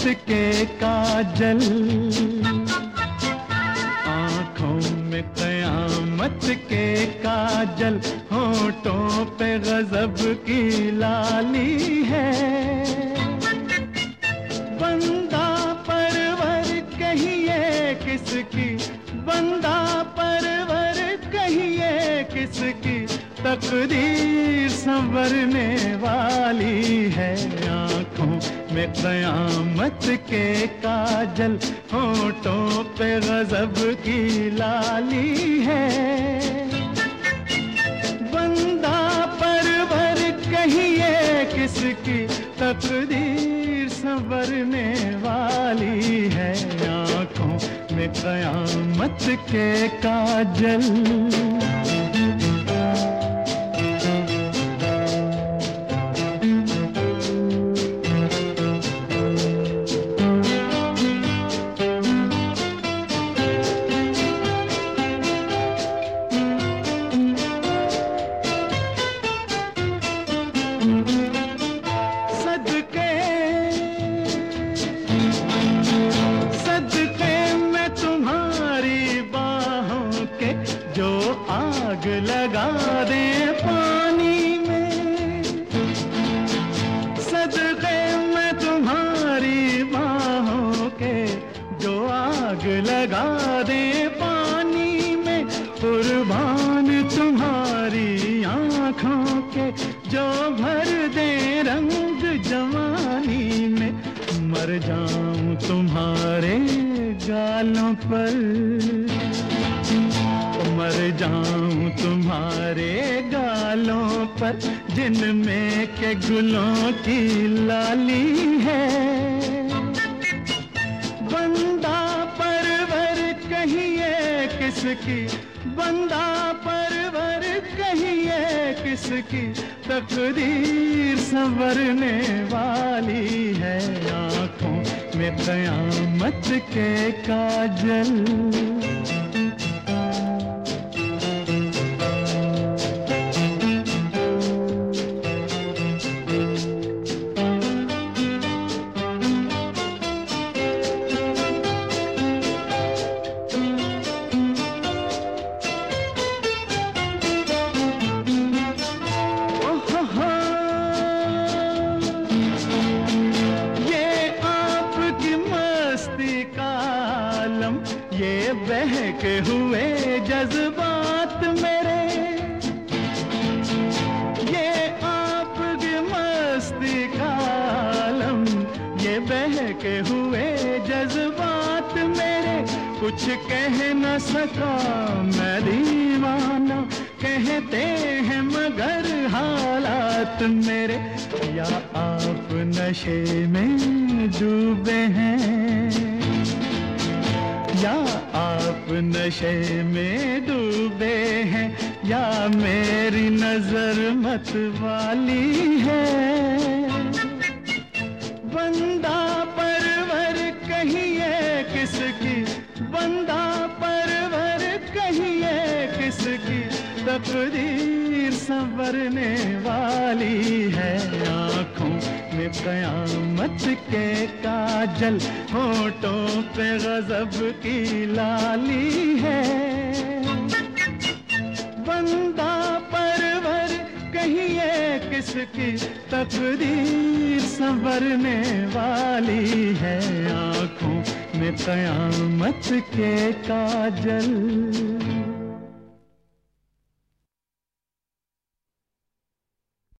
के काजल, आँखों में क़यामत के काजल, होठों पे गज़ब की लाली है। बंदा परवर कहिए किसकी, बंदा परवर कहिए किसकी, तकदीर संवरने वाली है। आँखों में क़यामत के काजल, होठों पे गज़ब की लाली है। बंदा परवर कहिए किसकी, तकदीर संवरने वाली है। आँखों में क़यामत के काजल। जो आग लगा दे पानी में, सदक़े में तुम्हारी बाहों के, जो आग लगा दे पानी में, कुर्बान तुम्हारी आँखों के, जो भर दे रंग जवानी में। मर जाऊं तुम्हारे गालों पर, मर जाऊं तुम्हारे गालों पर, जिनमें के गुलों की लाली है। बंदा परवर कहिए किसकी, बंदा परवर कहिए किसकी, तकदीर संवरने वाली है। आँखों में क़यामत के काजल। ये बहके हुए जज्बात मेरे, ये आपकी मस्ती का आलम, ये बहके हुए जज्बात मेरे, कुछ कह न सका मैं दीवाना, कहते हैं मगर हालात मेरे। या आप नशे में डूबे हैं, या आप नशे में डूबे हैं, या मेरी नजर मत वाली है। बंदा परवर कहिए किसकी, बंदा परवर कहिए किसकी, तकदीर संवरने वाली है। आँखों में क़यामत के काजल, होठों पे गज़ब की लाली है। बंदा परवर कहिए किसकी, तकदीर संवरने वाली है। आँखों में क़यामत के काजल।